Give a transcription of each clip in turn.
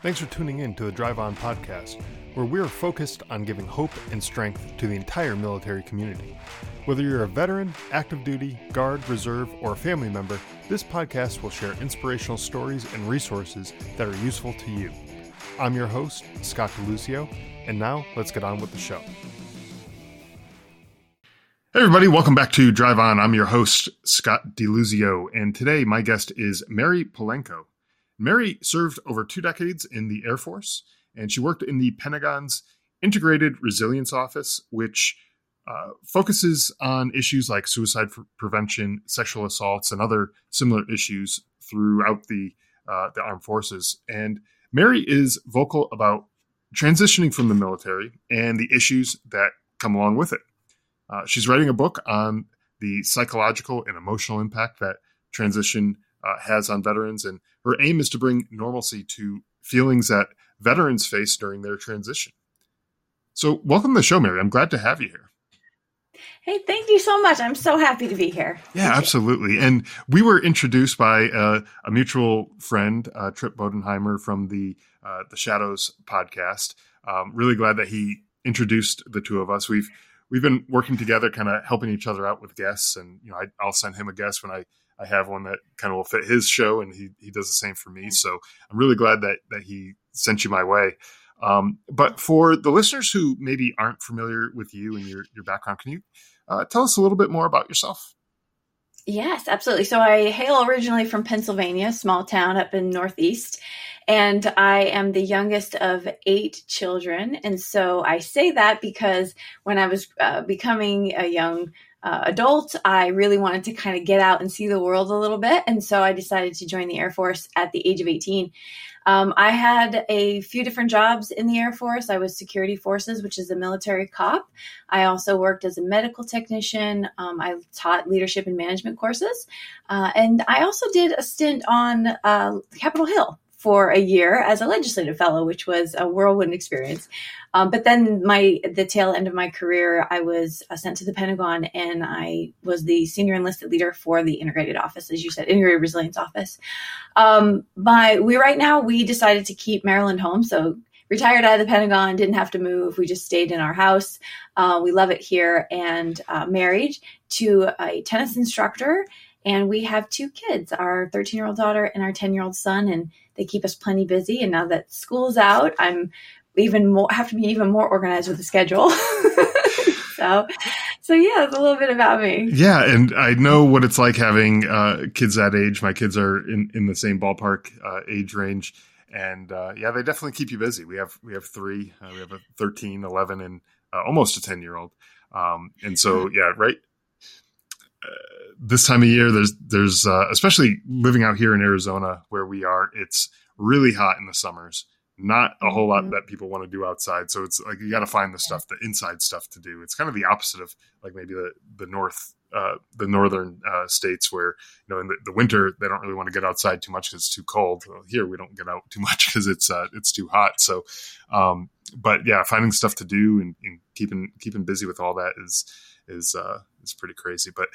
Thanks for tuning in to the Drive On podcast, where we are focused on giving hope and strength to the entire military community. Whether you're a veteran, active duty, guard, reserve, or a family member, this podcast will share inspirational stories and resources that are useful to you. I'm your host, Scott DeLuzio, and now let's get on with the show. Hey everybody, welcome back to Drive On. I'm your host, Scott DeLuzio, and today my guest is Mary Polenko. Mary served over 2 decades in the Air Force, and she worked in the Pentagon's Integrated Resilience Office, which focuses on issues like suicide prevention, sexual assaults, and other similar issues throughout the armed forces. And Mary is vocal about transitioning from the military and the issues that come along with it. She's writing a book on the psychological and emotional impact that transition has on veterans, and her aim is to bring normalcy to feelings that veterans face during their transition. So welcome to the show, Mary. I'm glad to have you here. Hey, thank you so much. I'm so happy to be here. Yeah, absolutely. And we were introduced by a mutual friend, Trip Bodenheimer from the Shadows podcast. Really glad that he introduced the two of us. We've been working together, kind of helping each other out with guests, and I'll send him a guest when I have one that kind of will fit his show, and he does the same for me. So I'm really glad that he sent you my way. But for the listeners who maybe aren't familiar with you and your background, can you tell us a little bit more about yourself? Yes, absolutely. So I hail originally from Pennsylvania, a small town up in Northeast, and I am the youngest of 8 children. And so I say that because when I was becoming a young adult, I really wanted to kind of get out and see the world a little bit. And so I decided to join the Air Force at the age of 18. I had a few different jobs in the Air Force. I was security forces, which is a military cop. I also worked as a medical technician. I taught leadership and management courses. And I also did a stint on Capitol Hill for a year as a legislative fellow, which was a whirlwind experience. But then the tail end of my career, I was sent to the Pentagon, and I was the senior enlisted leader for the Integrated Office, as you said, Integrated Resilience Office. Right now, we decided to keep Maryland home. So retired out of the Pentagon, didn't have to move. We just stayed in our house. We love it here, and married to a tennis instructor. And we have 2 kids, our 13-year-old daughter and our 10-year-old son, and they keep us plenty busy. And now that school's out, have to be even more organized with the schedule. So yeah, it's a little bit about me. Yeah, and I know what it's like having kids that age. My kids are in the same ballpark age range, and they definitely keep you busy. We have 3. We have a 13, 11, and almost a 10-year-old. And so right. This time of year, there's especially living out here in Arizona where we are, it's really hot in the summers. Not a whole lot that people want to do outside. So it's like, you got to find the inside stuff to do. It's kind of the opposite of like maybe the northern states where, in the winter, they don't really want to get outside too much because it's too cold. Well, here we don't get out too much because it's too hot. So, but yeah, finding stuff to do and keeping busy with all that is pretty crazy. But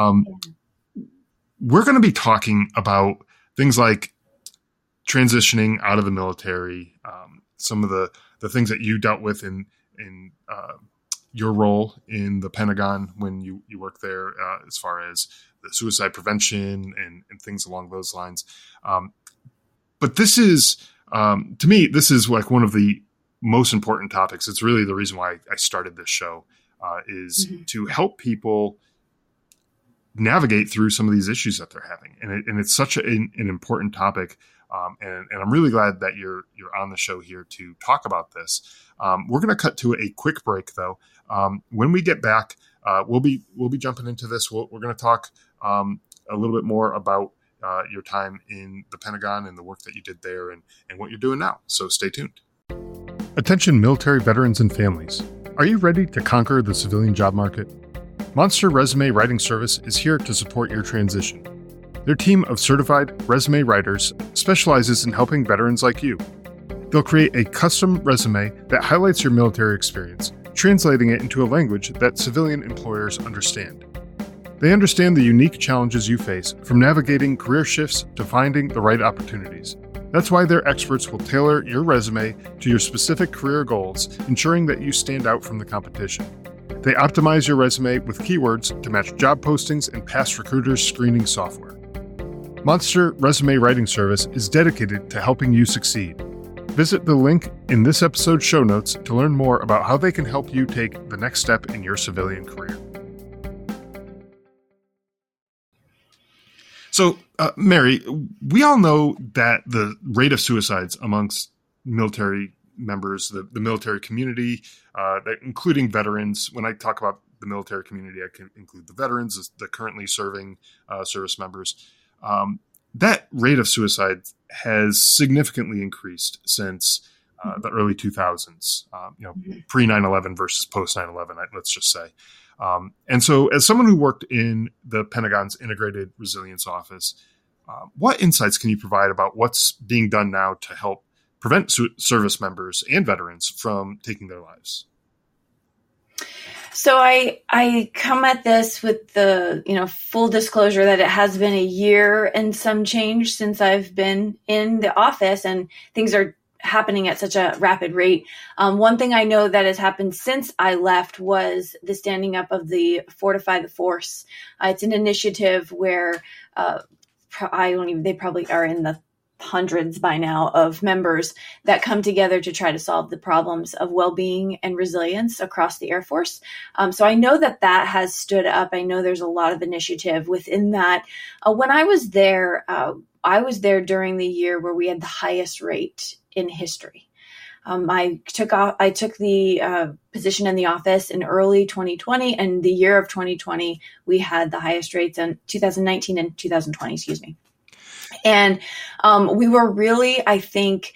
we're going to be talking about things like transitioning out of the military, some of the things that you dealt with in your role in the Pentagon when you worked there, as far as the suicide prevention and things along those lines. But this is, to me, this is like one of the most important topics. It's really the reason why I started this show, is to help people navigate through some of these issues that they're having. And it's such an important topic. And I'm really glad that you're on the show here to talk about this. We're going to cut to a quick break, though. When we get back, we'll be jumping into this. We're going to talk a little bit more about your time in the Pentagon and the work that you did there and what you're doing now. So stay tuned. Attention military veterans and families. Are you ready to conquer the civilian job market? Monster Resume Writing Service is here to support your transition. Their team of certified resume writers specializes in helping veterans like you. They'll create a custom resume that highlights your military experience, translating it into a language that civilian employers understand. They understand the unique challenges you face, from navigating career shifts to finding the right opportunities. That's why their experts will tailor your resume to your specific career goals, ensuring that you stand out from the competition. They optimize your resume with keywords to match job postings and past recruiters' screening software. Monster Resume Writing Service is dedicated to helping you succeed. Visit the link in this episode's show notes to learn more about how they can help you take the next step in your civilian career. So, Mary, we all know that the rate of suicides amongst military members, the military community, including veterans. When I talk about the military community, I can include the veterans, the currently serving service members. That rate of suicide has significantly increased since the early 2000s, pre 9/11 versus post 9/11, let's just say. And so as someone who worked in the Pentagon's Integrated Resilience Office, what insights can you provide about what's being done now to help prevent service members and veterans from taking their lives? So I come at this with the, full disclosure that it has been a year and some change since I've been in the office, and things are happening at such a rapid rate. One thing I know that has happened since I left was the standing up of the Fortify the Force. It's an initiative where they probably are in the hundreds by now of members that come together to try to solve the problems of well-being and resilience across the Air Force. So I know that has stood up. I know there's a lot of initiative within that. When I was there during the year where we had the highest rate in history. I took the position in the office in early 2020, and the year of 2020, we had the highest rates in 2019 and 2020, excuse me. And we were really, I think,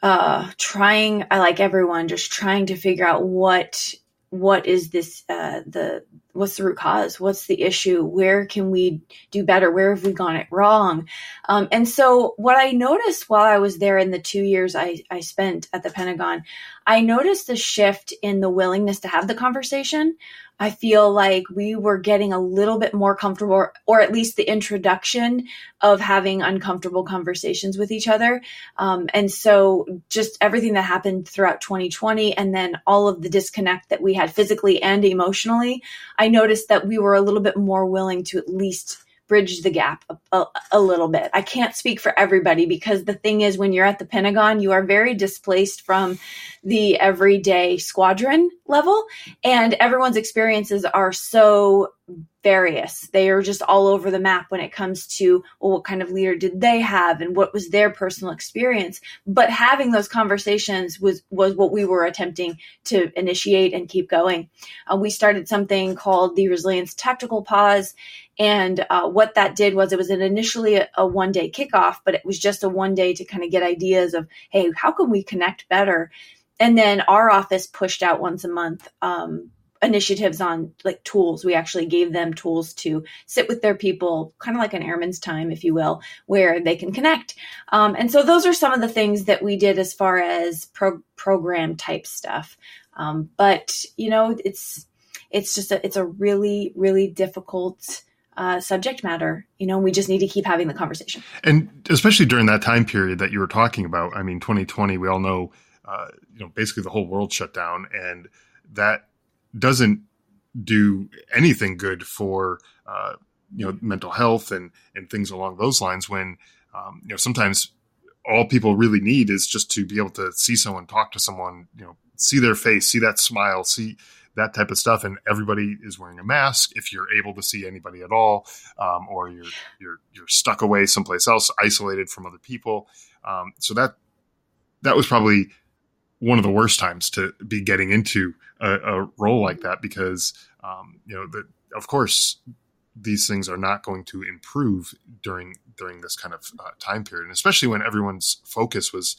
trying, like everyone, just trying to figure out what is this, what's the root cause? What's the issue? Where can we do better? Where have we gone it wrong? And so what I noticed while I was there in the 2 years I spent at the Pentagon, I noticed a shift in the willingness to have the conversation. I feel like we were getting a little bit more comfortable, or at least the introduction of having uncomfortable conversations with each other. And so just everything that happened throughout 2020, and then all of the disconnect that we had physically and emotionally, I noticed that we were a little bit more willing to at least bridge the gap a little bit. I can't speak for everybody, because the thing is, when you're at the Pentagon, you are very displaced from the everyday squadron level, and everyone's experiences are so various. They are just all over the map when it comes to, well, what kind of leader did they have and what was their personal experience. But having those conversations was what we were attempting to initiate and keep going. We started something called the Resilience Tactical Pause. And what that did was, it was initially a one-day kickoff, but it was just a one day to kind of get ideas of, hey, how can we connect better? And then our office pushed out once a month initiatives on like tools. We actually gave them tools to sit with their people, kind of like an airman's time, if you will, where they can connect. And so those are some of the things that we did as far as program type stuff. But it's a really, really difficult subject matter. We just need to keep having the conversation. And especially during that time period that you were talking about, 2020, we all know, basically the whole world shut down, and that doesn't do anything good for, mental health and things along those lines, when, sometimes all people really need is just to be able to see someone, talk to someone, see their face, see that smile, see that type of stuff. And everybody is wearing a mask if you're able to see anybody at all, or you're stuck away someplace else, isolated from other people. So that was probably one of the worst times to be getting into a role like that, because, of course, these things are not going to improve during this kind of time period. And especially when everyone's focus was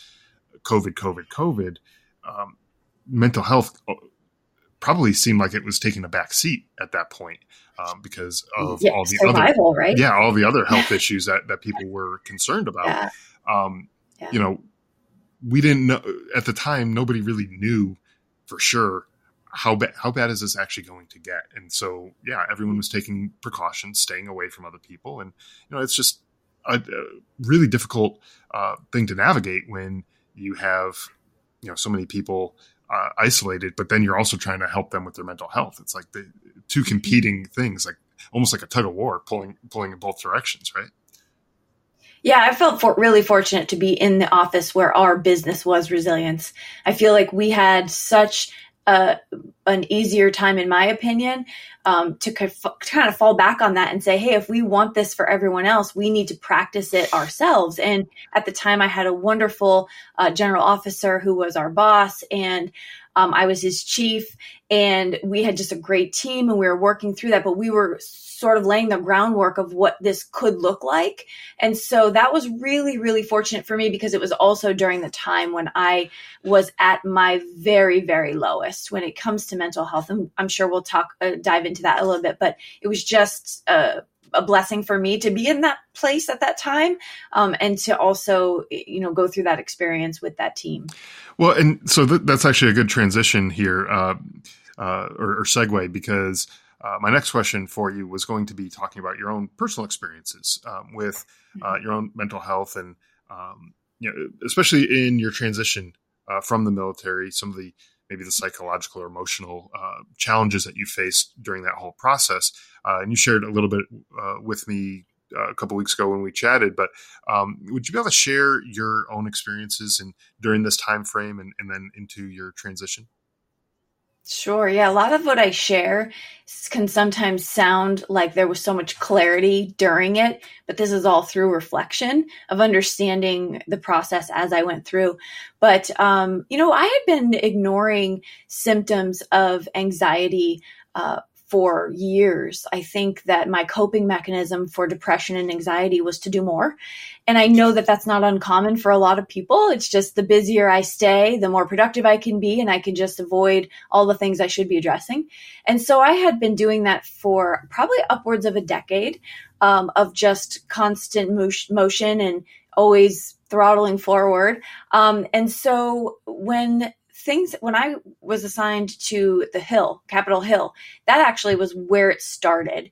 COVID, mental health probably seemed like it was taking a back seat at that point, because of all the survival, right? Yeah, all the other health issues that people were concerned about. Yeah. We didn't know at the time. Nobody really knew for sure how bad is this actually going to get. And so, yeah, everyone was taking precautions, staying away from other people, and it's just a really difficult thing to navigate when you have, so many people isolated, but then you're also trying to help them with their mental health. It's like the two competing things, like almost like a tug of war, pulling in both directions, right? Yeah, I felt really fortunate to be in the office where our business was resilience. I feel like we had such an easier time, in my opinion, to kind of fall back on that and say, hey, if we want this for everyone else, we need to practice it ourselves. And at the time, I had a wonderful general officer who was our boss, and I was his chief, and we had just a great team, and we were working through that, but we were sort of laying the groundwork of what this could look like. And so that was really, really fortunate for me, because it was also during the time when I was at my very, very lowest when it comes to mental health. And I'm sure we'll dive into that a little bit, but it was just a blessing for me to be in that place at that time, and to also, go through that experience with that team. Well, and so that's actually a good transition here, or segue, because my next question for you was going to be talking about your own personal experiences with your own mental health, and especially in your transition from the military, some of maybe the psychological or emotional challenges that you faced during that whole process. And you shared a little bit with me a couple weeks ago when we chatted, but would you be able to share your own experiences during this time frame and then into your transition? Sure. Yeah. A lot of what I share can sometimes sound like there was so much clarity during it, but this is all through reflection of understanding the process as I went through. But, I had been ignoring symptoms of anxiety for years. I think that my coping mechanism for depression and anxiety was to do more. And I know that that's not uncommon for a lot of people. It's just the busier I stay, the more productive I can be, and I can just avoid all the things I should be addressing. And so I had been doing that for probably upwards of a decade, of just constant motion and always throttling forward. And so when I was assigned to the Hill, Capitol Hill, that actually was where it started.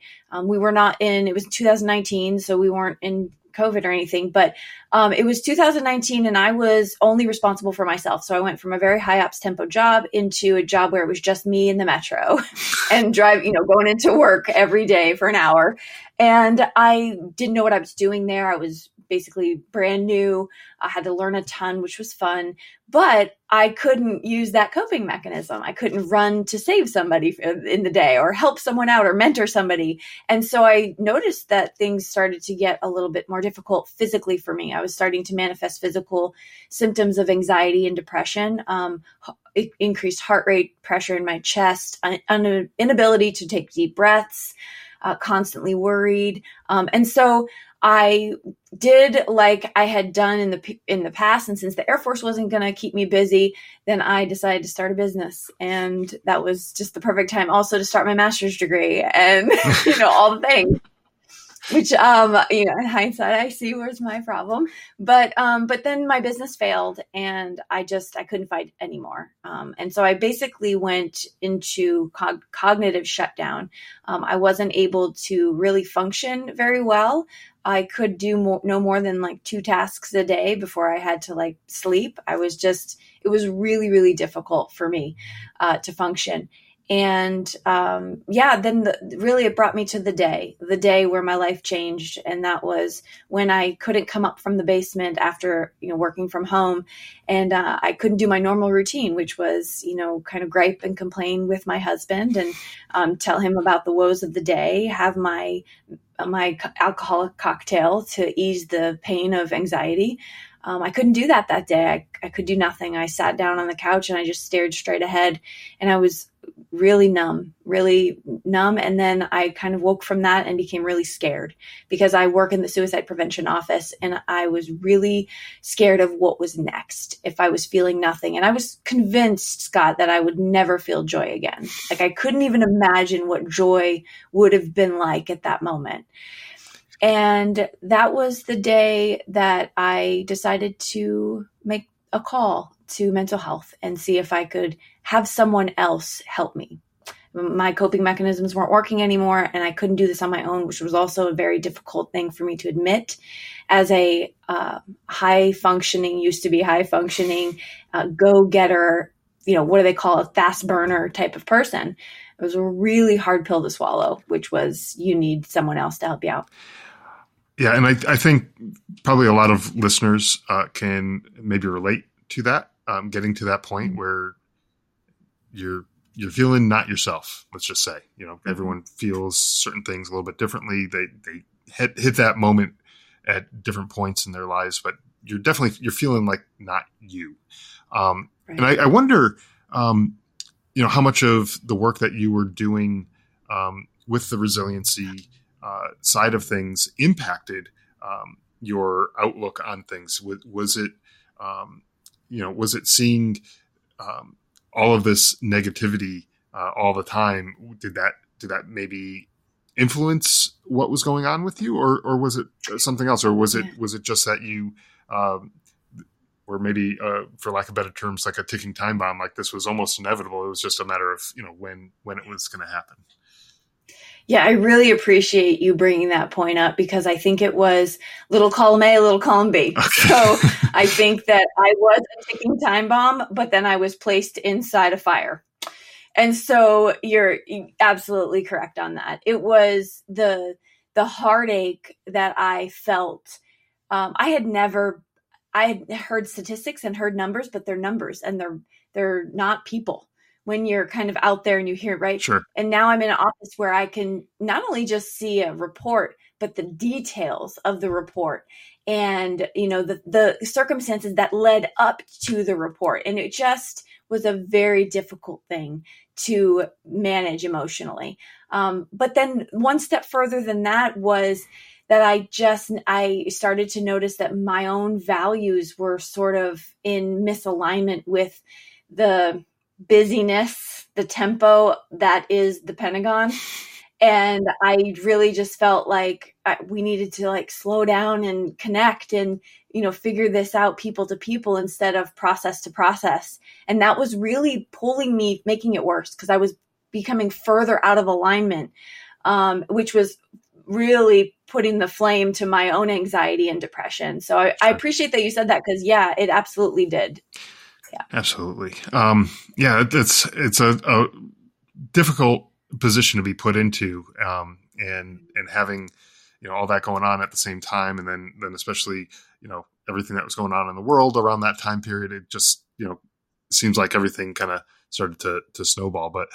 It was 2019, so we weren't in COVID or anything, but it was 2019, and I was only responsible for myself. So I went from a very high ops tempo job into a job where it was just me in the metro and going into work every day for an hour. And I didn't know what I was doing there. I was basically brand new. I had to learn a ton, which was fun, but I couldn't use that coping mechanism. I couldn't run to save somebody in the day or help someone out or mentor somebody. And so I noticed that things started to get a little bit more difficult physically for me. I was starting to manifest physical symptoms of anxiety and depression, increased heart rate, pressure in my chest, an inability to take deep breaths, constantly worried. And so I did like I had done in the past. And since the Air Force wasn't going to keep me busy, then I decided to start a business. And that was just the perfect time also to start my master's degree and, all the things. Which, in hindsight, I see was my problem. But then my business failed, and I couldn't fight anymore. And so I basically went into cognitive shutdown. I wasn't able to really function very well. I could do no more than like 2 tasks a day before I had to sleep. It was really, really difficult for me to function. And then really it brought me to the day where my life changed. And that was when I couldn't come up from the basement after, working from home. And I couldn't do my normal routine, which was, kind of gripe and complain with my husband and tell him about the woes of the day, have my alcoholic cocktail to ease the pain of anxiety. I couldn't do that day. I could do nothing. I sat down on the couch and I just stared straight ahead, and I was really numb. And then I kind of woke from that and became really scared because I work in the suicide prevention office, and I was really scared of what was next if I was feeling nothing. And I was convinced, Scott, that I would never feel joy again. I couldn't even imagine what joy would have been like at that moment. And that was the day that I decided to make a call to mental health and see if I could have someone else help me. my coping mechanisms weren't working anymore, and I couldn't do this on my own, which was also a very difficult thing for me to admit as a used to be high functioning, go-getter, what do they call a fast burner type of person. It was a really hard pill to swallow, which was you need someone else to help you out. Yeah. And I think probably a lot of listeners can maybe relate to that, getting to that point where you're feeling not yourself. Let's just say, everyone feels certain things a little bit differently. They hit that moment at different points in their lives, but you're feeling like not you. Right. And I wonder, how much of the work that you were doing with the resiliency side of things impacted your outlook on things. Was it seeing all of this negativity all the time? Did that maybe influence what was going on with you, or was it something else, or was it just that you or maybe for lack of better terms, like a ticking time bomb, like this was almost inevitable. It was just a matter of when it was going to happen. Yeah, I really appreciate you bringing that point up, because I think it was little column A, little column B. Okay. So I think that I was a ticking time bomb, but then I was placed inside a fire. And so you're absolutely correct on that. It was the heartache that I felt. I had heard statistics and heard numbers, but they're numbers and they're not people. When you're kind of out there and you hear it, right? Sure. And now I'm in an office where I can not only just see a report, but the details of the report and, the circumstances that led up to the report. And it just was a very difficult thing to manage emotionally. But then one step further than that was that I started to notice that my own values were sort of in misalignment with the busyness, the tempo that is the Pentagon. And I really just felt like we needed to slow down and connect and, figure this out people to people instead of process to process. And that was really pulling me, making it worse, because I was becoming further out of alignment, which was really putting the flame to my own anxiety and depression. So I appreciate that you said that, because it absolutely did. Yeah, absolutely. It's a difficult position to be put into, and having, all that going on at the same time. And then especially, everything that was going on in the world around that time period, it just, seems like everything kind of started to snowball. But,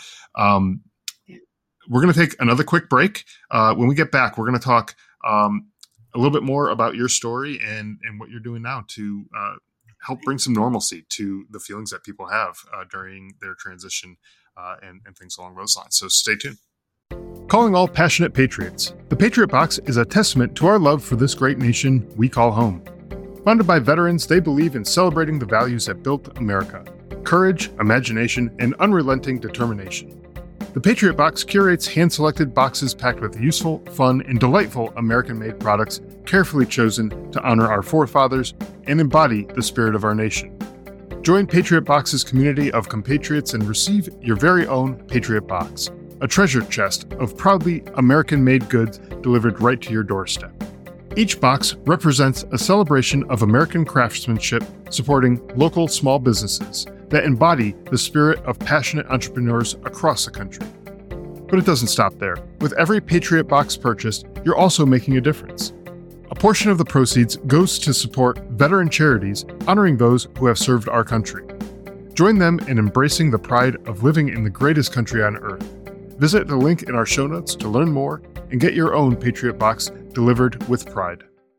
we're going to take another quick break. When we get back, we're going to talk, a little bit more about your story and what you're doing now to, help bring some normalcy to the feelings that people have during their transition and things along those lines. So stay tuned. Calling all passionate patriots. The Patriot Box is a testament to our love for this great nation we call home. Founded by veterans, they believe in celebrating the values that built America: courage, imagination, and unrelenting determination. The Patriot Box curates hand-selected boxes packed with useful, fun, and delightful American-made products carefully chosen to honor our forefathers and embody the spirit of our nation. Join Patriot Box's community of compatriots and receive your very own Patriot Box, a treasure chest of proudly American-made goods delivered right to your doorstep. Each box represents a celebration of American craftsmanship supporting local small businesses that embody the spirit of passionate entrepreneurs across the country. But it doesn't stop there. With every Patriot Box purchased, you're also making a difference. A portion of the proceeds goes to support veteran charities honoring those who have served our country. Join them in embracing the pride of living in the greatest country on earth. Visit the link in our show notes to learn more and get your own Patriot Box delivered with pride.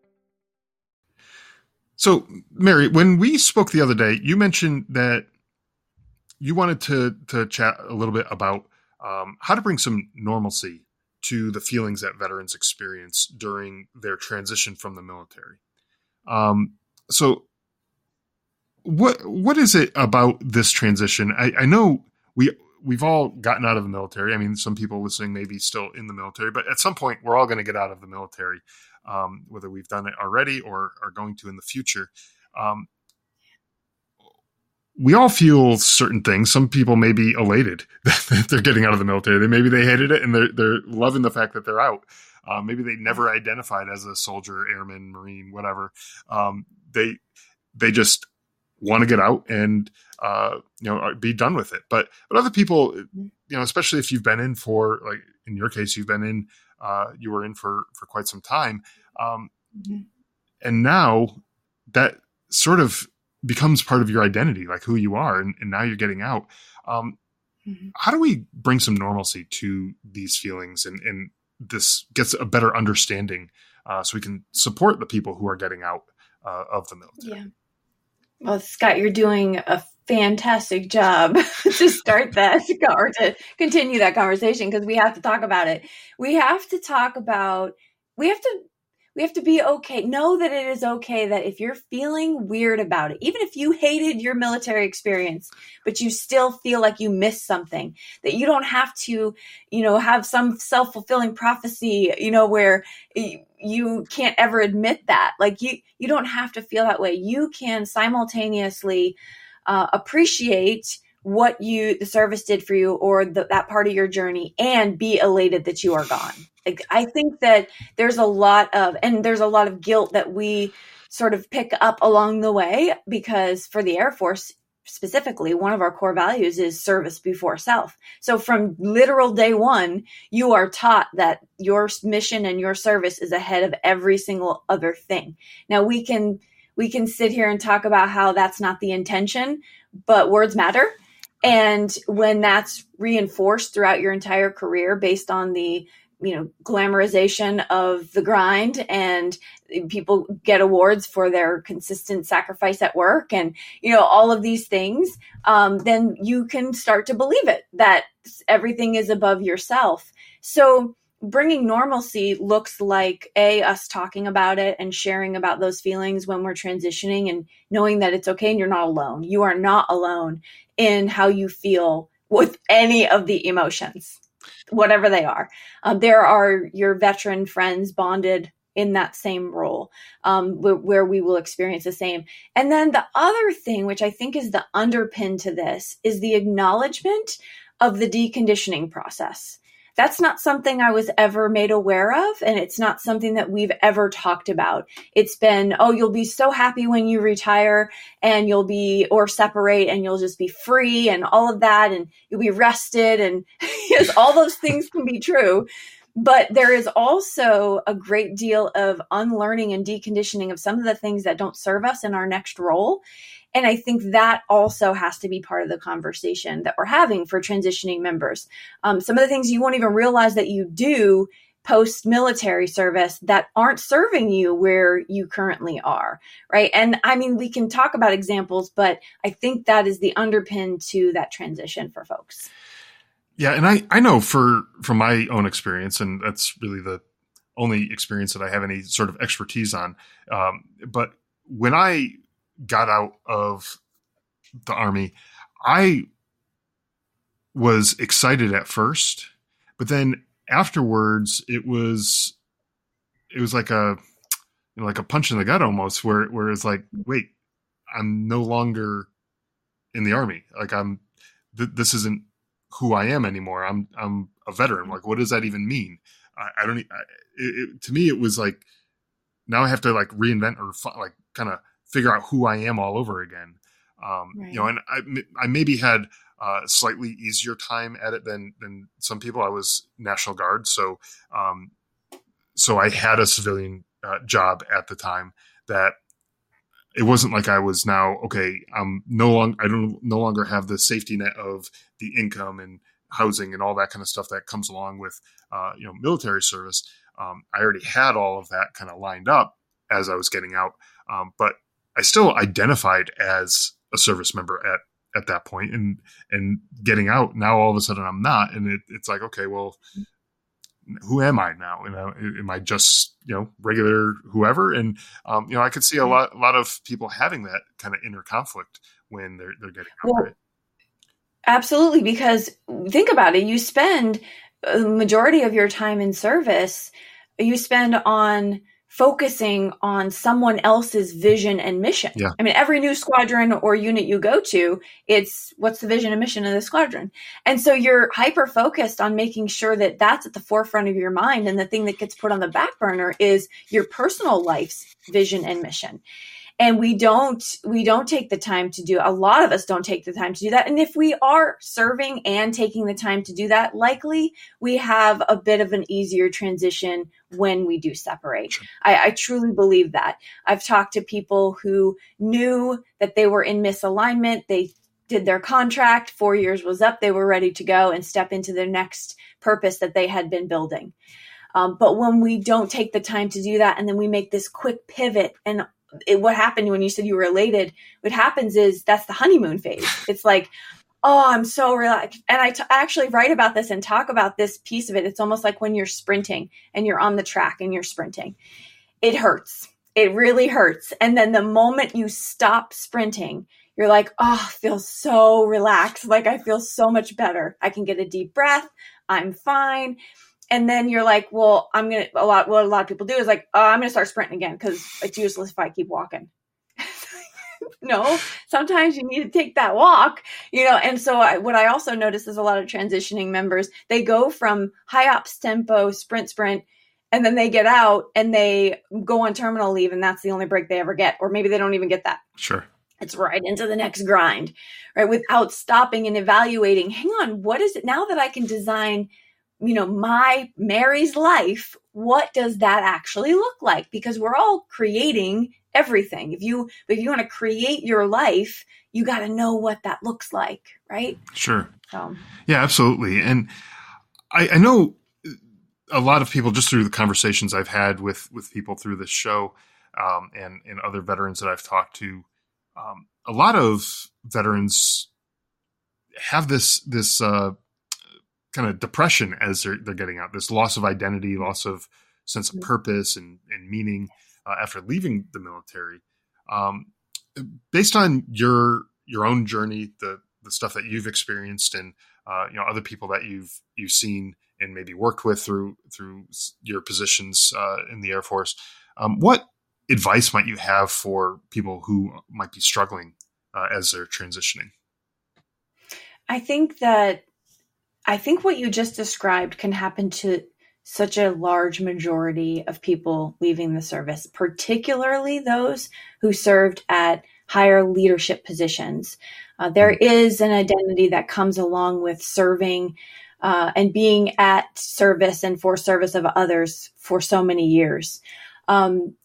So, Mary, when we spoke the other day, you mentioned that you wanted to chat a little bit about how to bring some normalcy to the feelings that veterans experience during their transition from the military. So what is it about this transition? I know we've all gotten out of the military. I mean, some people listening may be still in the military, but at some point we're all going to get out of the military, whether we've done it already or are going to in the future. we all feel certain things. Some people may be elated that they're getting out of the military. Maybe they hated it and they're loving the fact that they're out. Maybe they never identified as a soldier, airman, Marine, whatever. They just want to get out and be done with it. But other people, especially if you've been in for, like in your case, you were in for quite some time, and now that sort of becomes part of your identity, like who you are, and now you're getting out. How do we bring some normalcy to these feelings and this gets a better understanding so we can support the people who are getting out of the military? Yeah. Well, Scott, you're doing a fantastic job to start that or to continue that conversation, because we have to talk about it. We have to be okay. Know that it is okay that if you're feeling weird about it, even if you hated your military experience, but you still feel like you missed something, that you don't have to, have some self-fulfilling prophecy, where you can't ever admit that. Like you don't have to feel that way. You can simultaneously appreciate what the service did for you, or that part of your journey, and be elated that you are gone. Like, I think that there's a lot of guilt that we sort of pick up along the way, because for the Air Force specifically, one of our core values is service before self. So from literal day one, you are taught that your mission and your service is ahead of every single other thing. Now we can sit here and talk about how that's not the intention, but words matter. And when that's reinforced throughout your entire career based on the glamorization of the grind, and people get awards for their consistent sacrifice at work, and all of these things, then you can start to believe it, that everything is above yourself. So bringing normalcy looks like us talking about it and sharing about those feelings when we're transitioning, and knowing that it's okay and you're not alone. You are not alone in how you feel with any of the emotions, whatever they are. There are your veteran friends bonded in that same role, where we will experience the same. And then the other thing, which I think is the underpin to this, is the acknowledgement of the deconditioning process. That's not something I was ever made aware of, and it's not something that we've ever talked about. It's been, you'll be so happy when you retire, and or separate, and you'll just be free and all of that, and you'll be rested, and yes, all those things can be true. But there is also a great deal of unlearning and deconditioning of some of the things that don't serve us in our next role. And I think that also has to be part of the conversation that we're having for transitioning members. Some of the things you won't even realize that you do post-military service that aren't serving you where you currently are, right? And I mean, we can talk about examples, but I think that is the underpin to that transition for folks. Yeah, and I know from my own experience, and that's really the only experience that I have any sort of expertise on, but when I got out of the Army, I was excited at first, but then afterwards it was like a punch in the gut almost, where it's like, wait, I'm no longer in the Army. Like this isn't who I am anymore. I'm a veteran. Like, what does that even mean? To me, it was like, now I have to like reinvent or like kind of figure out who I am all over again. Right. And I maybe had a slightly easier time at it than some people. I was National Guard. So I had a civilian job at the time, that it wasn't like I was now, okay, I no longer have the safety net of the income and housing and all that kind of stuff that comes along with, military service. I already had all of that kind of lined up as I was getting out. But I still identified as a service member at that point, and getting out now, all of a sudden I'm not. And it's like, okay, well, who am I now? Am I just, regular whoever? And, I could see a lot of people having that kind of inner conflict when they're getting out. Well, right? Absolutely. Because think about it. You spend a majority of your time in service, you spend on focusing on someone else's vision and mission. Yeah. I mean, every new squadron or unit you go to, it's what's the vision and mission of the squadron. And so you're hyper focused on making sure that that's at the forefront of your mind. And the thing that gets put on the back burner is your personal life's vision and mission. And we don't take the time to do, a lot of us don't take the time to do that. And if we are serving and taking the time to do that, likely we have a bit of an easier transition when we do separate. Sure. I truly believe that. I've talked to people who knew that they were in misalignment. They did their contract, 4 years was up, they were ready to go and step into their next purpose that they had been building. But when we don't take the time to do that, and then we make this quick pivot, and what happened when you said you were elated, what happens is that's the honeymoon phase. It's like, oh, I'm so relaxed. And I actually write about this and talk about this piece of it. It's almost like when you're sprinting and you're on the track and you're sprinting. It hurts. It really hurts. And then the moment you stop sprinting, you're like, oh, I feel so relaxed. Like I feel so much better. I can get a deep breath. I'm fine. And then you're like, well, what a lot of people do is like, oh, I'm going to start sprinting again because it's useless if I keep walking. No, sometimes you need to take that walk, And so what I also notice is a lot of transitioning members, they go from high ops tempo, sprint, and then they get out and they go on terminal leave. And that's the only break they ever get. Or maybe they don't even get that. Sure. It's right into the next grind, right? Without stopping and evaluating, hang on, what is it now that I can design my Mary's life, what does that actually look like? Because we're all creating everything. If you want to create your life, you got to know what that looks like, right? Sure. Yeah, absolutely. And I know a lot of people, just through the conversations I've had with people through this show, and other veterans that I've talked to, a lot of veterans have this kind of depression as they're getting out, this loss of identity, loss of sense of purpose and meaning after leaving the military. Based on your own journey, the stuff that you've experienced, and other people that you've seen and maybe worked with through your positions in the Air Force, what advice might you have for people who might be struggling as they're transitioning? I think what you just described can happen to such a large majority of people leaving the service, particularly those who served at higher leadership positions. There is an identity that comes along with serving and being at service and for service of others for so many years. And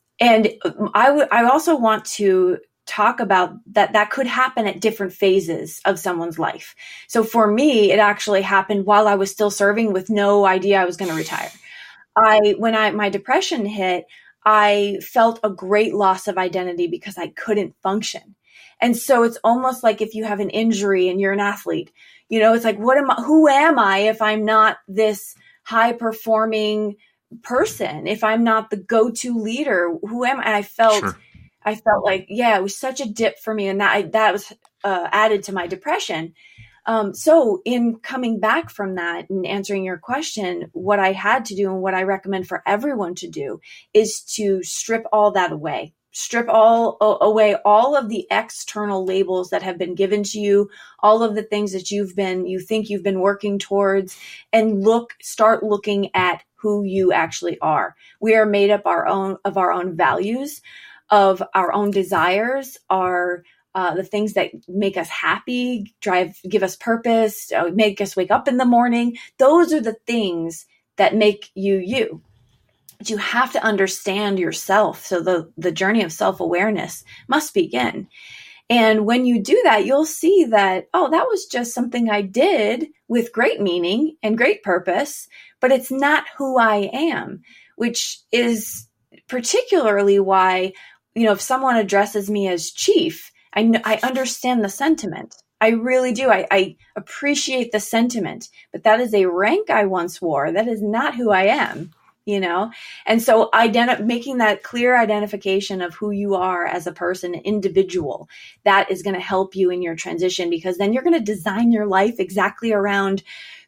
I also want to talk about that could happen at different phases of someone's life. So for me, it actually happened while I was still serving with no idea I was going to retire. When my depression hit, I felt a great loss of identity because I couldn't function. And so it's almost like if you have an injury and you're an athlete, it's like, who am I if I'm not this high performing person? If I'm not the go-to leader, who am I? And I felt like, it was such a dip for me. And that was added to my depression. So in coming back from that and answering your question, what I had to do and what I recommend for everyone to do is to strip all that away. Strip away all of the external labels that have been given to you, all of the things that you think you've been working towards, and start looking at who you actually are. We are made up of our own values, of our own desires, the things that make us happy, give us purpose, make us wake up in the morning. Those are the things that make you you. But you have to understand yourself. So the journey of self-awareness must begin. And when you do that, you'll see that, that was just something I did with great meaning and great purpose, but it's not who I am, which is particularly why, if someone addresses me as chief, I understand the sentiment. I really do. I appreciate the sentiment, but that is a rank I once wore. That is not who I am, And so making that clear identification of who you are as a person, an individual, that is going to help you in your transition, because then you're going to design your life exactly around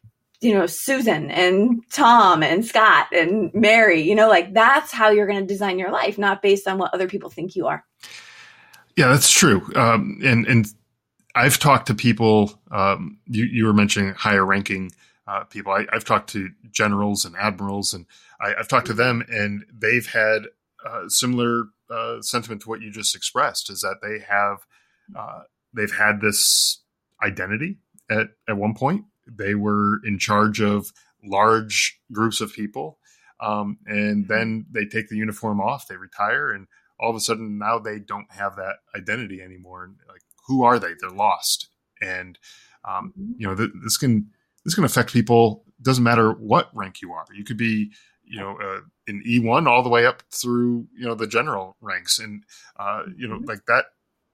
Susan and Tom and Scott and Mary, like that's how you're going to design your life, not based on what other people think you are. Yeah, that's true. And I've talked to people, you were mentioning higher ranking people. I've talked to generals and admirals, and I've talked to them, and they've had similar sentiment to what you just expressed, is that they've had this identity at one point. They were in charge of large groups of people, and then they take the uniform off, they retire, and all of a sudden now they don't have that identity anymore. And like, who are they? They're lost. And this can affect people. It doesn't matter what rank you are. You could be in E1 all the way up through the general ranks, and like that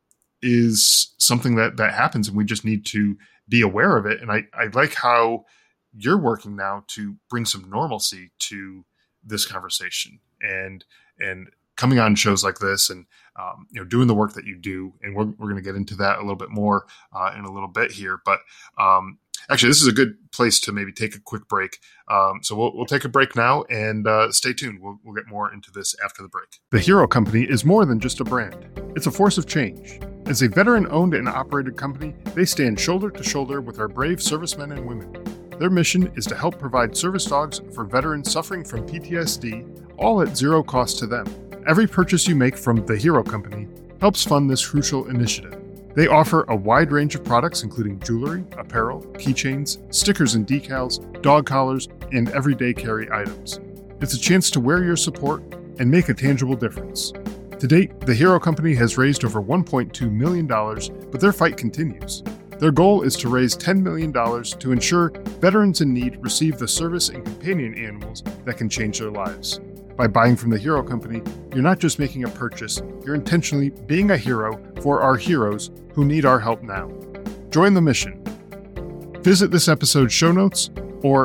is something that happens, and we just need to be aware of it. And I like how you're working now to bring some normalcy to this conversation, and coming on shows like this, and doing the work that you do. And we're going to get into that a little bit more in a little bit here. But actually, this is a good place to maybe take a quick break. So we'll take a break now, and stay tuned. We'll get more into this after the break. The Hero Company is more than just a brand. It's a force of change. As a veteran-owned and operated company, they stand shoulder to shoulder with our brave servicemen and women. Their mission is to help provide service dogs for veterans suffering from PTSD, all at zero cost to them. Every purchase you make from The Hero Company helps fund this crucial initiative. They offer a wide range of products, including jewelry, apparel, keychains, stickers and decals, dog collars, and everyday carry items. It's a chance to wear your support and make a tangible difference. To date, The Hero Company has raised over $1.2 million, but their fight continues. Their goal is to raise $10 million to ensure veterans in need receive the service and companion animals that can change their lives. By buying from The Hero Company, you're not just making a purchase, you're intentionally being a hero for our heroes who need our help now. Join the mission. Visit this episode's show notes or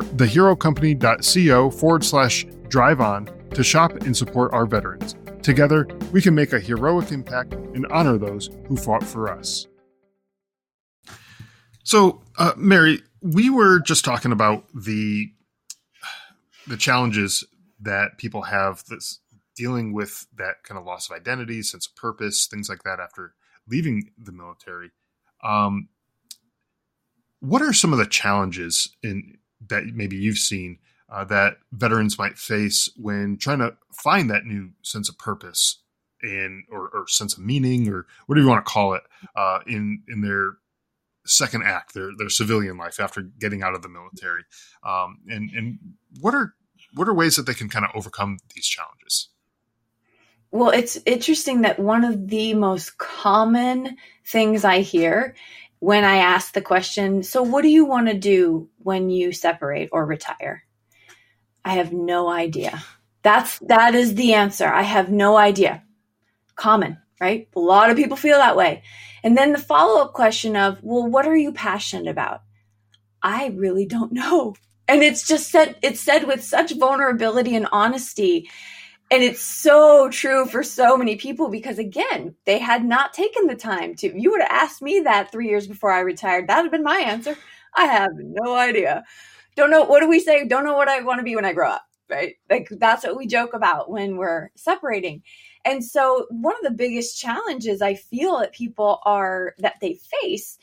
theherocompany.co/drive-on to shop and support our veterans. Together, we can make a heroic impact and honor those who fought for us. So, Mary, we were just talking about the challenges that people have that's dealing with that kind of loss of identity, sense of purpose, things like that after leaving the military. What are some of the challenges that maybe you've seen that veterans might face when trying to find that new sense of purpose or sense of meaning, or whatever you want to call it, in their second act, their civilian life after getting out of the military? And what are ways that they can kind of overcome these challenges? Well, it's interesting that one of the most common things I hear when I ask the question, so what do you want to do when you separate or retire? I have no idea. That is the answer. I have no idea. Common, right? A lot of people feel that way. And then the follow-up question of, well, what are you passionate about? I really don't know. And it's said with such vulnerability and honesty. And it's so true for so many people, because again, they had not taken the time to. You would have asked me that 3 years before I retired. That would have been my answer. I have no idea. Don't know. What do we say? Don't know what I want to be when I grow up, right? Like that's what we joke about when we're separating. And so one of the biggest challenges I feel that they face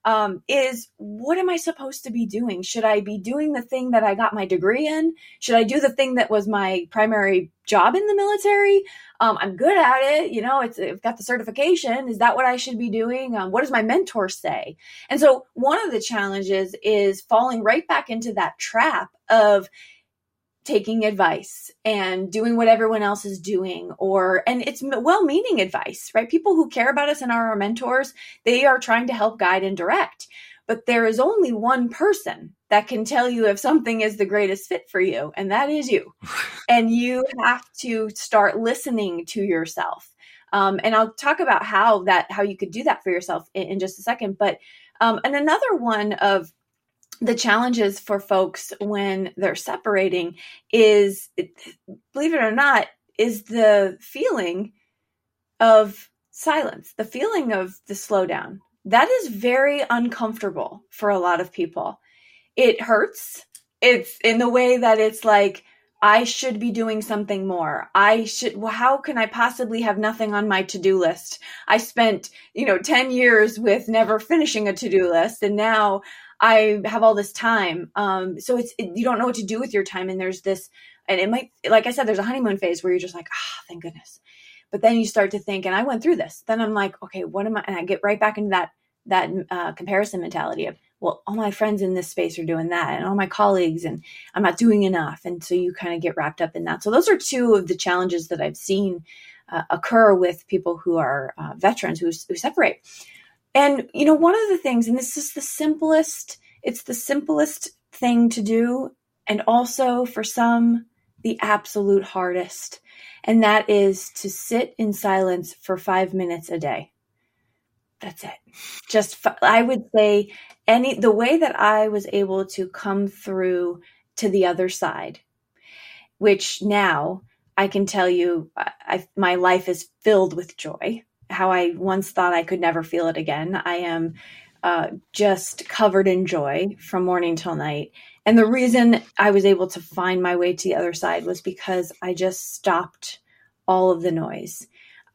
is, what am I supposed to be doing? Should I be doing the thing that I got my degree in? Should I do the thing that was my primary job in the military? I'm good at it. I've got the certification. Is that what I should be doing? What does my mentor say? And so one of the challenges is falling right back into that trap of taking advice and doing what everyone else is doing, and it's well-meaning advice, right? People who care about us and are our mentors, they are trying to help guide and direct, but there is only one person that can tell you if something is the greatest fit for you, and that is you. And you have to start listening to yourself. And I'll talk about how you could do that for yourself in just a second. But, and another one of the challenges for folks when they're separating is, believe it or not, is the feeling of silence, the feeling of the slowdown. That is very uncomfortable for a lot of people. It hurts. It's in the way that it's like, I should be doing something more. How can I possibly have nothing on my to-do list? I spent, 10 years with never finishing a to-do list. And now I have all this time. So you don't know what to do with your time. And there's this, and it might, like I said, there's a honeymoon phase where you're just like, thank goodness. But then you start to think, and I went through this, then I'm like, okay, what am I? And I get right back into that comparison mentality of, well, all my friends in this space are doing that, and all my colleagues, and I'm not doing enough. And so you kind of get wrapped up in that. So those are two of the challenges that I've seen occur with people who are veterans who separate. And, one of the things, and this is it's the simplest thing to do. And also for some, the absolute hardest. And that is to sit in silence for 5 minutes a day. That's it. I would say the way that I was able to come through to the other side, which now I can tell you, my life is filled with joy. How I once thought I could never feel it again. I am just covered in joy from morning till night. And the reason I was able to find my way to the other side was because I just stopped all of the noise.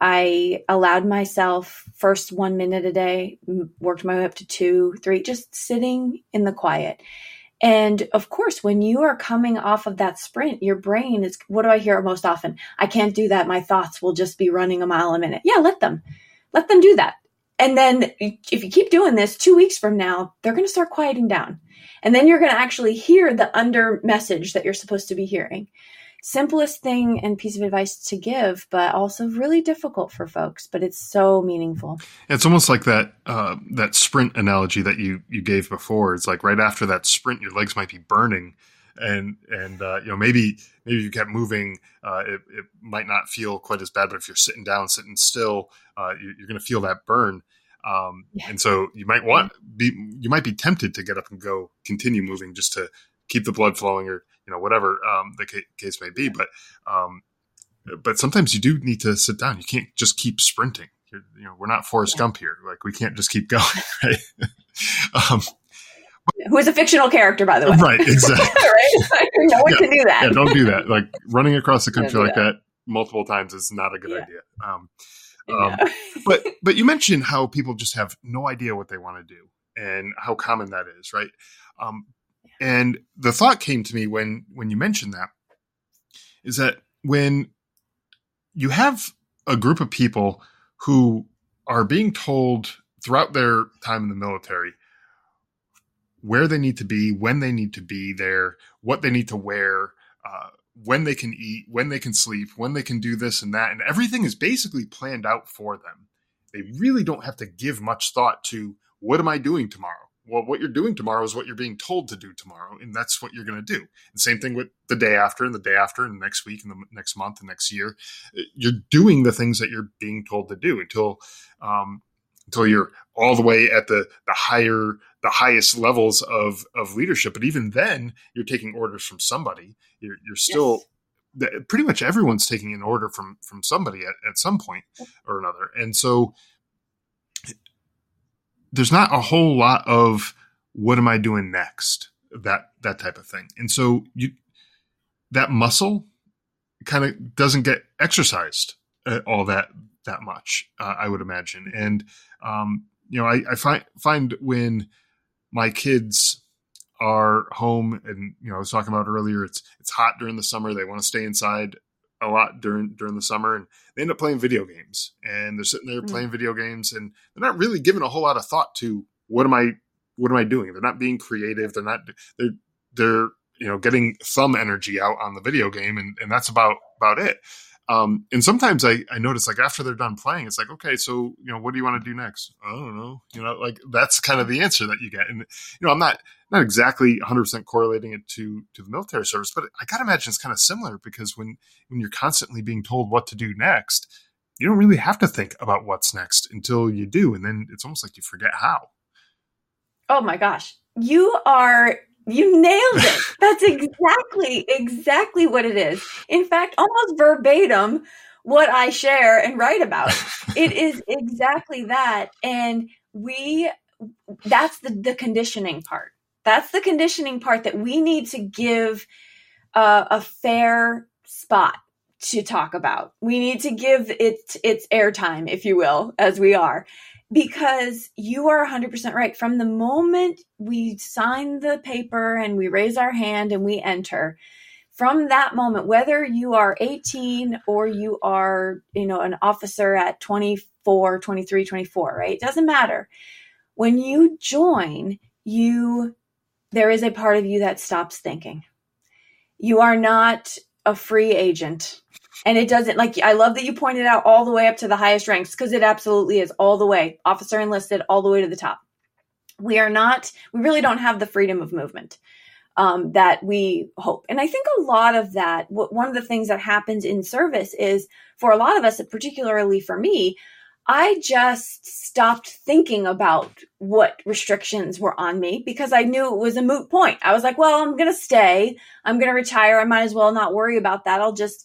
I allowed myself first 1 minute a day, worked my way up to 2, 3, just sitting in the quiet. And of course, when you are coming off of that sprint, your brain is, what do I hear most often? I can't do that. My thoughts will just be running a mile a minute. Yeah, let them do that. And then if you keep doing this, 2 weeks from now, they're going to start quieting down. And then you're going to actually hear the under message that you're supposed to be hearing. Simplest thing and piece of advice to give, but also really difficult for folks, but it's so meaningful. It's almost like that sprint analogy that you gave before. It's like right after that sprint, your legs might be burning. And maybe if you kept moving, it might not feel quite as bad. But if you're sitting down, sitting still, you're going to feel that burn. And so you might be tempted to get up and go continue moving just to keep the blood flowing, or whatever the case may be. But sometimes you do need to sit down. You can't just keep sprinting. We're not Forrest Gump here. Like, we can't just keep going, right? Who is a fictional character, by the way. Right, exactly. Right? No one can do that. Yeah, don't do that. Like, running across the country like that multiple times is not a good idea. But you mentioned how people just have no idea what they want to do and how common that is, right? And the thought came to me when you mentioned that, is that when you have a group of people who are being told throughout their time in the military where they need to be, when they need to be there, what they need to wear, when they can eat, when they can sleep, when they can do this and that, and everything is basically planned out for them. They really don't have to give much thought to, what am I doing tomorrow? Well, what you're doing tomorrow is what you're being told to do tomorrow, and that's what you're going to do. And same thing with the day after, and the day after, and the next week, and the next month, and next year. You're doing the things that you're being told to do until you're all the way at the highest levels of leadership. But even then, you're taking orders from somebody. You're still pretty much everyone's taking an order from somebody at some point or another, and so there's not a whole lot of what am I doing next, that type of thing. And so that muscle kind of doesn't get exercised all that much, I would imagine. And, I find when my kids are home, and, I was talking about earlier, it's hot during the summer. They want to stay inside a lot during the summer, and they end up playing video games, and they're sitting there playing video games, and they're not really giving a whole lot of thought to what am I doing? They're not being creative. They're getting thumb energy out on the video game, and that's about it. And sometimes I notice, like, after they're done playing, it's like, okay, so, what do you want to do next? I don't know. Like, that's kind of the answer that you get. And, I'm not exactly 100% correlating it to the military service, but I got to imagine it's kind of similar, because when you're constantly being told what to do next, you don't really have to think about what's next until you do. And then it's almost like you forget how. Oh my gosh. You nailed it. That's exactly what it is. In fact, almost verbatim what I share and write about. It is exactly that. And that's the conditioning part. That's the conditioning part that we need to give a fair spot to talk about. We need to give it its airtime, if you will, as we are, because you are 100% right. From the moment we sign the paper and we raise our hand and we enter, from that moment, whether you are 18 or you are, an officer at 24, 23, 24, right? It doesn't matter. When you join, there is a part of you that stops thinking. You are not a free agent. And it doesn't, I love that you pointed out all the way up to the highest ranks, because it absolutely is all the way, officer enlisted, all the way to the top. We really don't have the freedom of movement that we hope. And I think a lot of that, one of the things that happens in service is, for a lot of us, particularly for me, I just stopped thinking about what restrictions were on me because I knew it was a moot point. I was like, well, I'm going to stay. I'm going to retire. I might as well not worry about that. I'll just,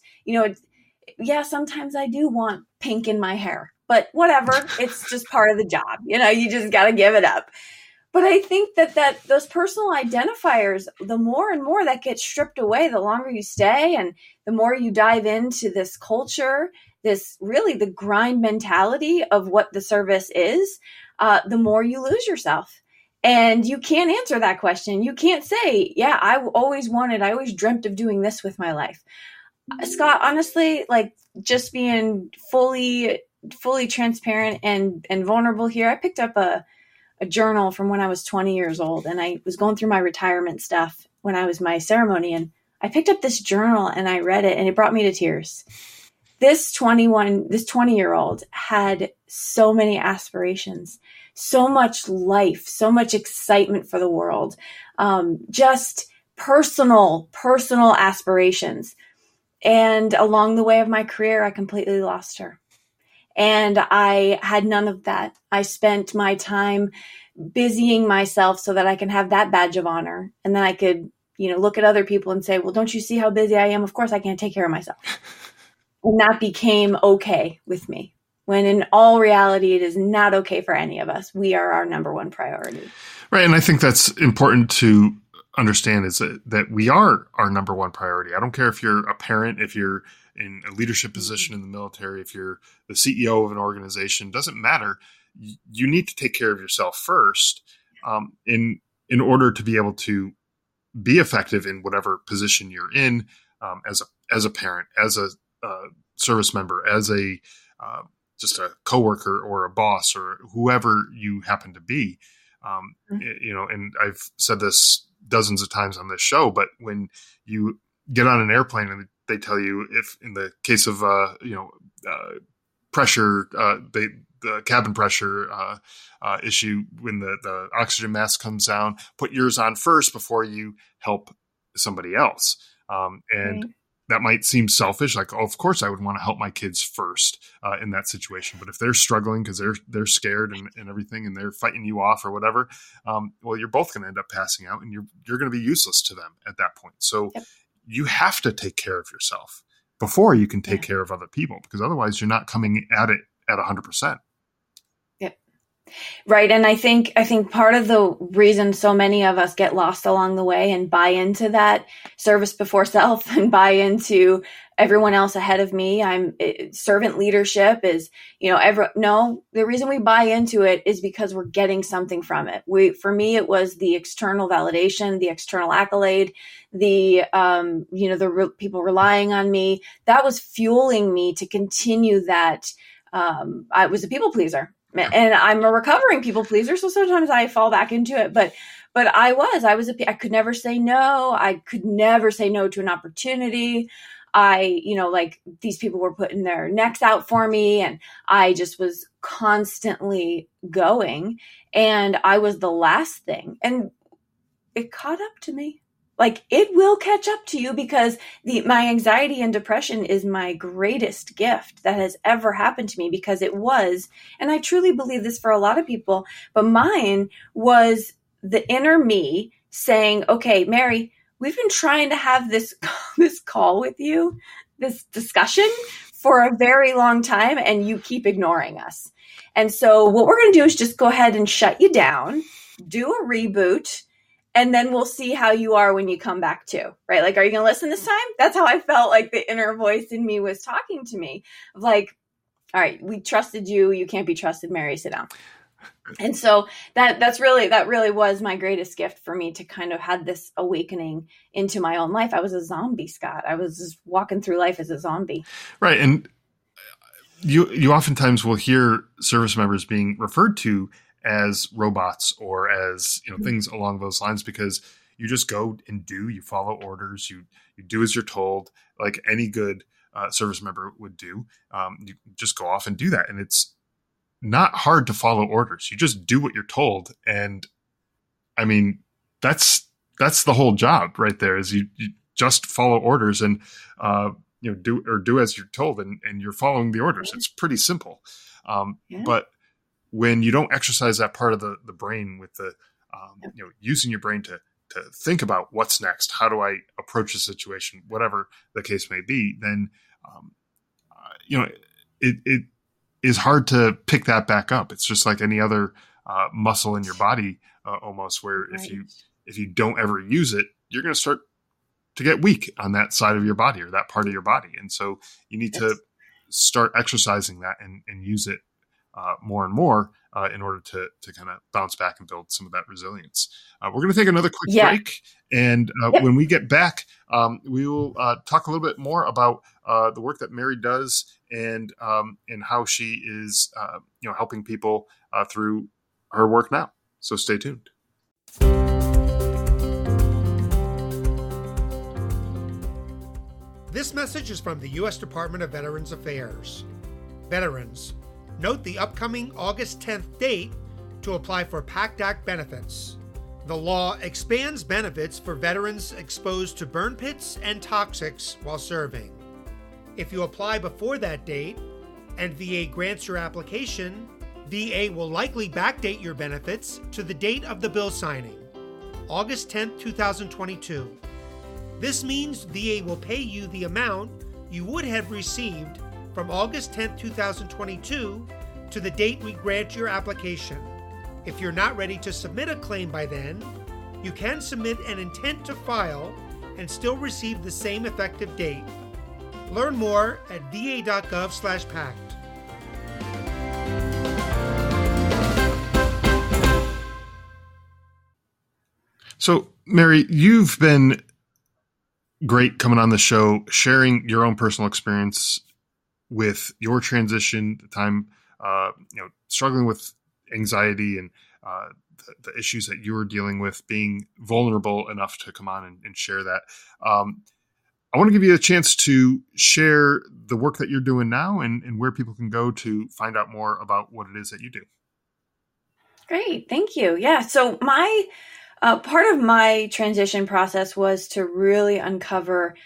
sometimes I do want pink in my hair, but whatever. It's just part of the job. You just got to give it up. But I think that those personal identifiers, the more and more that gets stripped away, the longer you stay and the more you dive into this culture, this really the grind mentality of what the service is, the more you lose yourself. And you can't answer that question. You can't say, yeah, I always dreamt of doing this with my life. Scott, honestly, just being fully transparent and vulnerable here, I picked up a journal from when I was 20 years old, and I was going through my retirement stuff when I was my ceremony, and I picked up this journal and I read it, and it brought me to tears. This 20-year-old had so many aspirations, so much life, so much excitement for the world, just personal aspirations. And along the way of my career, I completely lost her. And I had none of that. I spent my time busying myself so that I can have that badge of honor. And then I could, look at other people and say, well, don't you see how busy I am? Of course I can't take care of myself. And that became okay with me, when in all reality, it is not okay for any of us. We are our number one priority. Right. And I think that's important to understand, is that we are our number one priority. I don't care if you're a parent, if you're in a leadership position in the military, if you're the CEO of an organization, doesn't matter. You need to take care of yourself first in order to be able to be effective in whatever position you're in, as a parent, as a service member, as just a coworker or a boss or whoever you happen to be. And I've said this dozens of times on this show, but when you get on an airplane and they tell you, if in the case of pressure, the cabin pressure issue, when the oxygen mask comes down, put yours on first before you help somebody else. And that might seem selfish, like, oh, of course I would want to help my kids first in that situation. But if they're struggling because they're scared and everything, and they're fighting you off or whatever, well, you're both going to end up passing out, and you're going to be useless to them at that point. So you have to take care of yourself before you can take care of other people, because otherwise you're not coming at it at 100%. Right. And I think part of the reason so many of us get lost along the way and buy into that service before self and buy into everyone else ahead of me, servant leadership is, the reason we buy into it is because we're getting something from it. For me, it was the external validation, the external accolade, the people relying on me. That was fueling me to continue that. I was a people pleaser. And I'm a recovering people pleaser, so sometimes I fall back into it. But I could never say no. I could never say no to an opportunity. These people were putting their necks out for me, and I just was constantly going, and I was the last thing. And it caught up to me. It will catch up to you, because my anxiety and depression is my greatest gift that has ever happened to me, because it was, and I truly believe this for a lot of people, but mine was the inner me saying, okay, Mary, we've been trying to have this call with you, this discussion for a very long time, and you keep ignoring us. And so what we're going to do is just go ahead and shut you down, do a reboot, and then we'll see how you are when you come back to, right? Like, are you going to listen this time? That's how I felt like the inner voice in me was talking to me, like, all right, we trusted you. You can't be trusted, Mary, sit down. And so that really was my greatest gift for me, to kind of had this awakening into my own life. I was a zombie, Scott. I was just walking through life as a zombie. Right. And you oftentimes will hear service members being referred to as robots or as, things along those lines, because you just go and you follow orders, you do as you're told, like any good service member would do. You just go off and do that. And it's not hard to follow orders. You just do what you're told. And I mean, that's the whole job right there, is you just follow orders and, do as you're told, and you're following the orders. It's pretty simple. But when you don't exercise that part of the brain with the, using your brain to think about what's next, how do I approach a situation, whatever the case may be, then, it is hard to pick that back up. It's just like any other muscle in your body, almost, where if you don't ever use it, you're going to start to get weak on that side of your body or that part of your body. And so you need to start exercising that and use it more and more in order to kind of bounce back and build some of that resilience. We're going to take another quick break. And when we get back, we will talk a little bit more about the work that Mary does and how she is helping people through her work now. So stay tuned. This message is from the U.S. Department of Veterans Affairs. Veterans, note the upcoming August 10th date to apply for PACT Act benefits. The law expands benefits for veterans exposed to burn pits and toxics while serving. If you apply before that date and VA grants your application, VA will likely backdate your benefits to the date of the bill signing, August 10th, 2022. This means VA will pay you the amount you would have received from August 10th, 2022 to the date we grant your application. If you're not ready to submit a claim by then, you can submit an intent to file and still receive the same effective date. Learn more at va.gov/PACT. So, Mary, you've been great coming on the show, sharing your own personal experience with your transition, the time, struggling with anxiety and the issues that you were dealing with, being vulnerable enough to come on and share that. I want to give you a chance to share the work that you're doing now and where people can go to find out more about what it is that you do. Great. Thank you. Yeah. So my part of my transition process was to really uncover,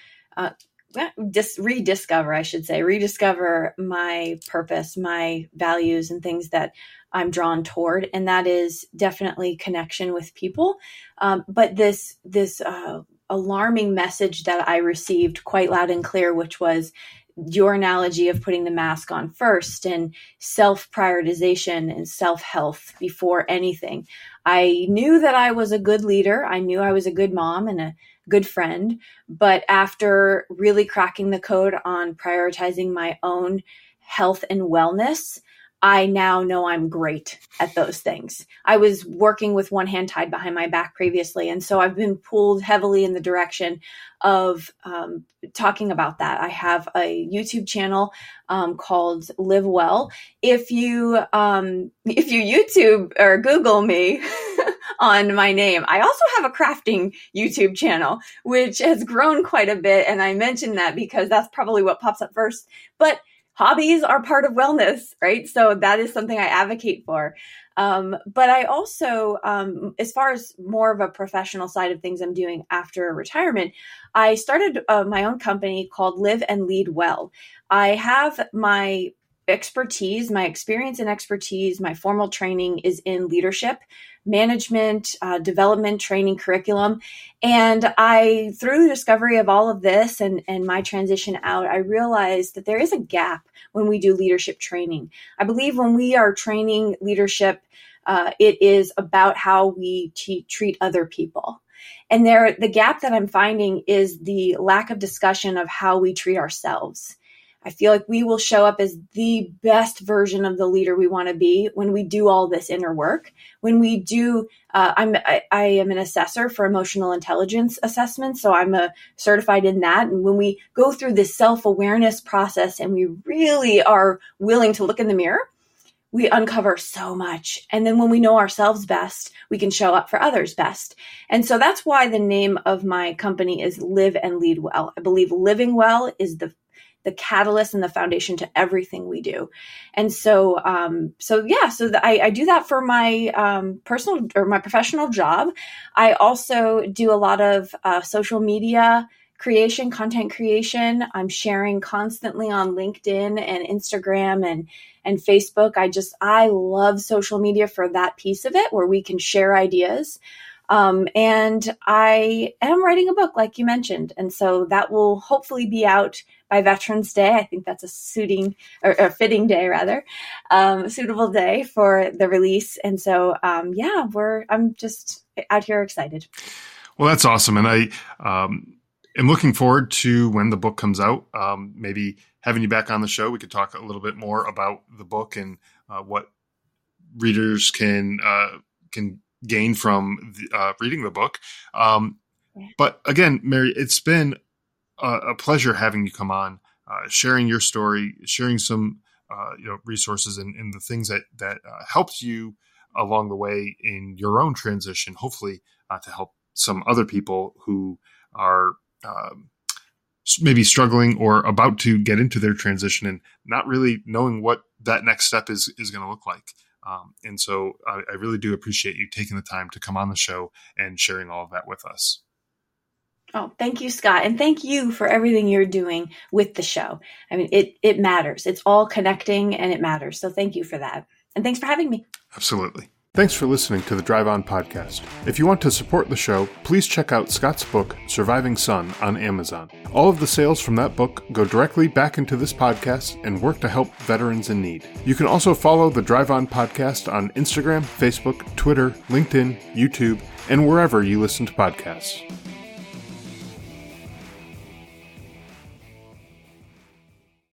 rediscover my purpose, my values, and things that I'm drawn toward. And that is definitely connection with people. But this alarming message that I received quite loud and clear, which was your analogy of putting the mask on first and self-prioritization and self-health before anything. I knew that I was a good leader. I knew I was a good mom and a good friend. But after really cracking the code on prioritizing my own health and wellness, I now know I'm great at those things. I was working with one hand tied behind my back previously. And so I've been pulled heavily in the direction of talking about that. I have a YouTube channel called Live Well. If you YouTube or Google me on my name, I also have a crafting YouTube channel, which has grown quite a bit. And I mention that because that's probably what pops up first. But hobbies are part of wellness, right? So that is something I advocate for. But I also, as far as more of a professional side of things I'm doing after retirement, I started my own company called Live and Lead Well. I have my expertise, my experience and expertise, my formal training is in leadership, management, development, training, curriculum. And through the discovery of all of this and my transition out, I realized that there is a gap when we do leadership training. I believe when we are training leadership It is about how we treat other people. And the gap that I'm finding is the lack of discussion of how we treat ourselves. I feel like we will show up as the best version of the leader we want to be when we do all this inner work. When we do, I am an assessor for emotional intelligence assessments, so I'm certified in that. And when we go through this self-awareness process and we really are willing to look in the mirror, we uncover so much. And then when we know ourselves best, we can show up for others best. And so that's why the name of my company is Live and Lead Well. I believe living well is the catalyst and the foundation to everything we do. And so, I do that for my personal or my professional job. I also do a lot of social media creation, content creation. I'm sharing constantly on LinkedIn and Instagram and Facebook. I love social media for that piece of it where we can share ideas. And I am writing a book, like you mentioned. And so that will hopefully be out by Veterans Day. I think that's a fitting day, rather, suitable day for the release. And so, I'm just out here excited. Well, that's awesome. And I am looking forward to when the book comes out. Maybe having you back on the show, we could talk a little bit more about the book and what readers can gain from reading the book. But again, Mary, it's been a pleasure having you come on, sharing your story, sharing some resources and the things that helped you along the way in your own transition, hopefully to help some other people who are maybe struggling or about to get into their transition and not really knowing what that next step is going to look like. And so I really do appreciate you taking the time to come on the show and sharing all of that with us. Oh, thank you, Scott. And thank you for everything you're doing with the show. I mean, it matters. It's all connecting and it matters. So thank you for that. And thanks for having me. Absolutely. Thanks for listening to the Drive On podcast. If you want to support the show, please check out Scott's book, Surviving Son, on Amazon. All of the sales from that book go directly back into this podcast and work to help veterans in need. You can also follow the Drive On podcast on Instagram, Facebook, Twitter, LinkedIn, YouTube, and wherever you listen to podcasts.